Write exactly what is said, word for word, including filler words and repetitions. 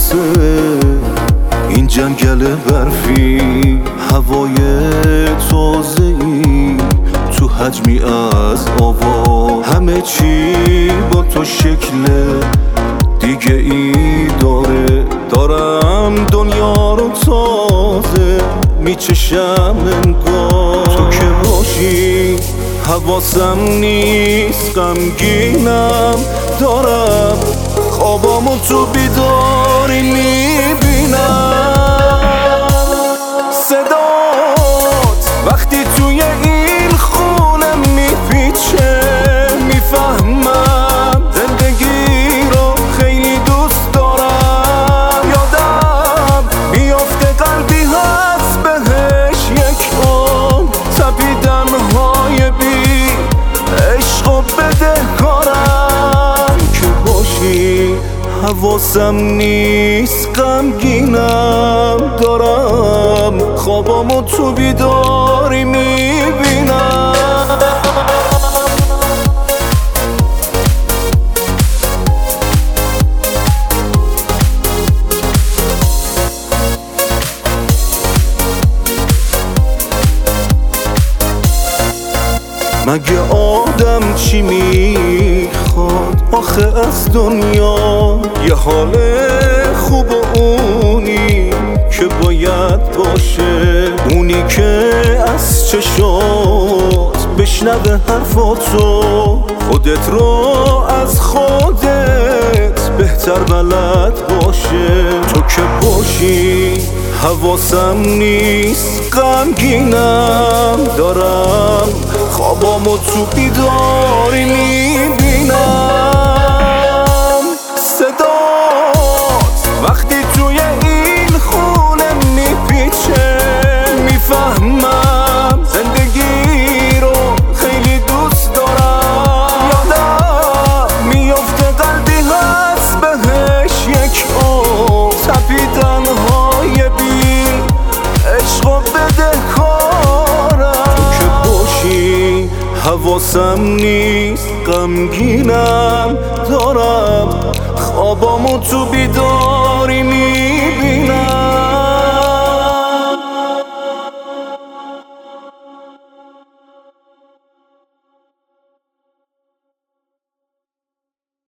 واسه این جنگل برفی، هوای تازه‌ای تو حجمی از آوا، همه چی با تو شکل دیگه ای داره. دارم دنیا رو تازه میچشم انگار تو که باشی حواسم نیست، غمگینم دارم خوابامو تو بیداری میبینم. صدات وقتی توی این خونه میپیچه، میفهمم زندگی رو خیلی دوست دارم. یادم میافته قلبی هست بهش یک عمر تپیدن های بی عشق و بدهکارم که باشی حواسم نیست، غمگینم دارم خوابامو تو بیداری میبینم. مگه آدم چی میخواد آخه از دنیا؟ یه حال خوب و اونی که باید باشه، اونی که از چشات بشنوه حرفاتو، خودت رو از خودت بهتر بلد باشه. تو که باشی حواسم نیست، غمگینم دارم خوابامو تو بیداری میبینم. صدات وقتی توی این خونه میپیچه، میفهمم زندگی رو خیلی دوست دارم. یادم میافته قلبی هست بهش یک عمر تپیدن های بی عشق و بدهکارم. تو که باشی حواسم نیست، غمگینم دارم خوابامو تو بیداری میبینم.